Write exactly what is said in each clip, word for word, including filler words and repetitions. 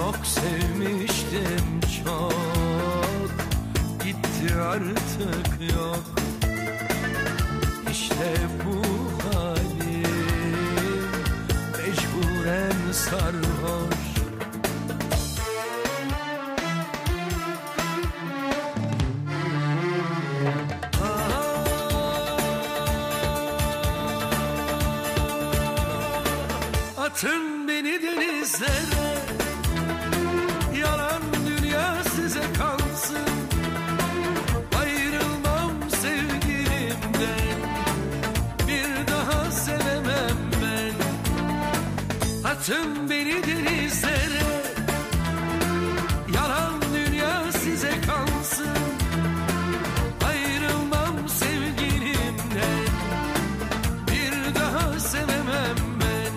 Çok sevmiştim çok, gitti artık yok. İşte bu halim, mecburen sarhoş. Atın beni denizlere, yalan dünya size kalsın. Ayrılmam sevgilimden, bir daha sevemem ben. Atın beni denizlere, yalan dünya size kalsın. Ayrılmam sevgilimden, bir daha sevemem ben.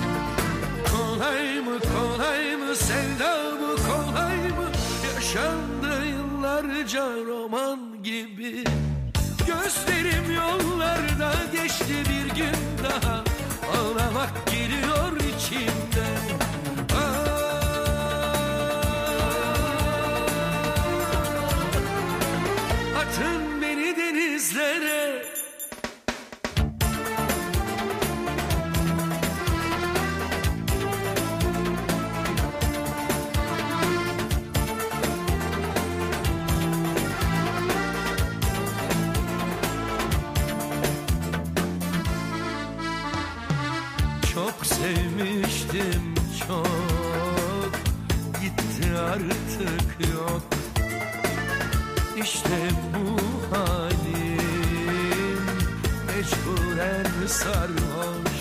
Kolay mı kolay mı sevda mı kolay mı, yaşandı yıllarca roman gibi. Gözlerim yollarda geçti bir gün daha, ağlamak geliyor içimden. Ah, atın beni denizlere. Çok sevmiştim çok, gitti artık yok. İşte bu halim, mecburen sarhoş.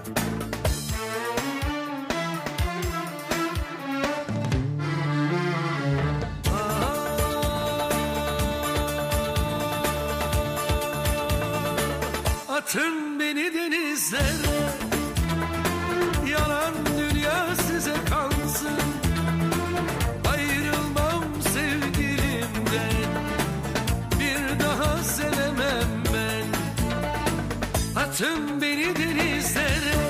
Atın beni denizlere, yalan dünya size kalsın. Ayrılmam sevgilimden, bir daha sevemem ben. Atın beni denizlere,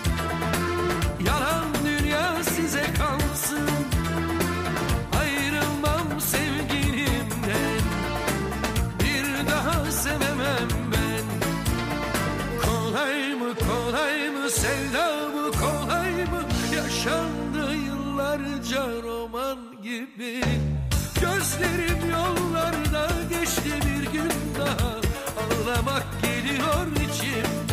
yalan dünya size kalsın. Ayrılmam sevgilimden, bir daha sevemem ben. Kolay mı kolay mı sevda mı kolay mı, yaşandı yıllarca roman gibi. Gözlerim yollarda geçti bir gün daha, ağlamak geliyor içimden.